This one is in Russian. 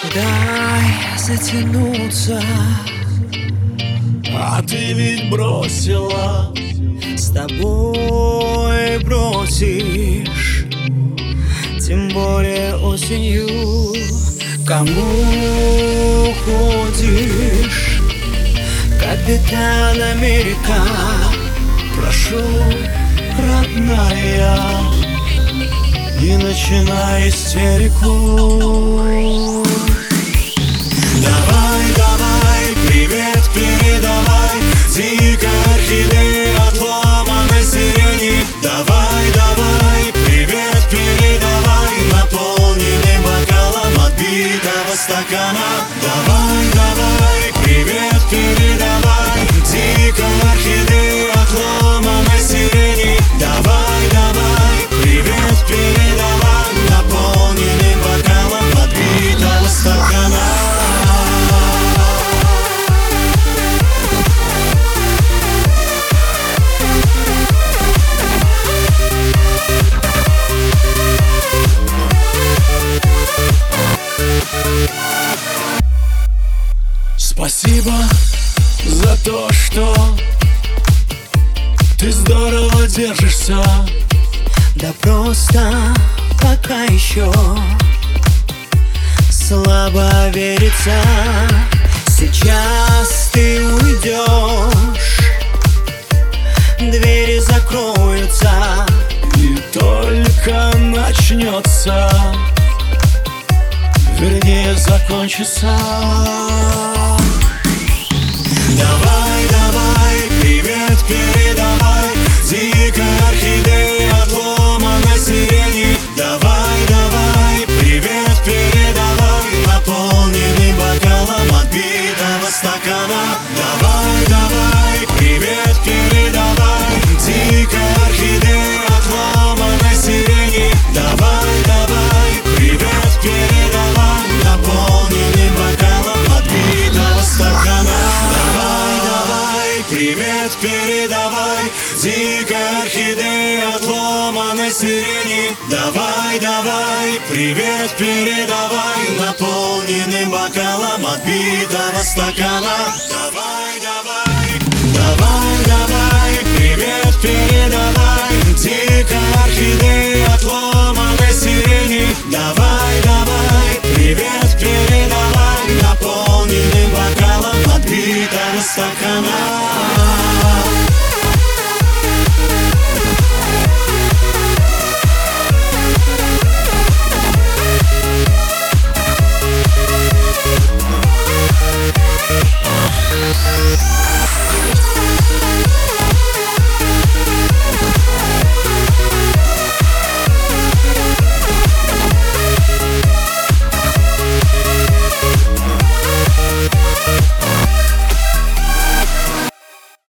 Дай затянуться, а ты ведь бросила. с тобой бросишь, тем более осенью. Кому ходишь, капитан Америка? Прошу, родная, не начинай истерику. Давай, давай, привет передавай дикой орхидеи, отломанной сирени. Давай, давай, привет передавай наполненным бокалом отбитого стакана. Давай, давай, привет передавай дикой орхидеи, отломанной сирени. Давай, давай, привет передавай наполненным бокалом отбитого стакана. Спасибо за то, что ты здорово держишься. Да просто пока еще слабо верится. Сейчас ты уйдешь, двери закроются, И только начнется, вернее закончится. Давай, давай, привет передавай дикой орхидеи, отломанной сирени. Давай, давай, привет передавай наполненным бокалом отбитого стакана. Давай, давай, привет передавай дикой орхидеи, отломанной сирени. Давай, давай, привет передавай наполненным бокалом отбитого стакана. Привет передавай дикой орхидеи, отломанной сирени. Давай, давай, привет передавай наполненным бокалом отбитого стакана. Давай, давай, давай, давай, привет передавай дикой орхидеи, отломанной сирени. Давай, давай, привет передавай наполненным бокалом отбитого стакана. yeah.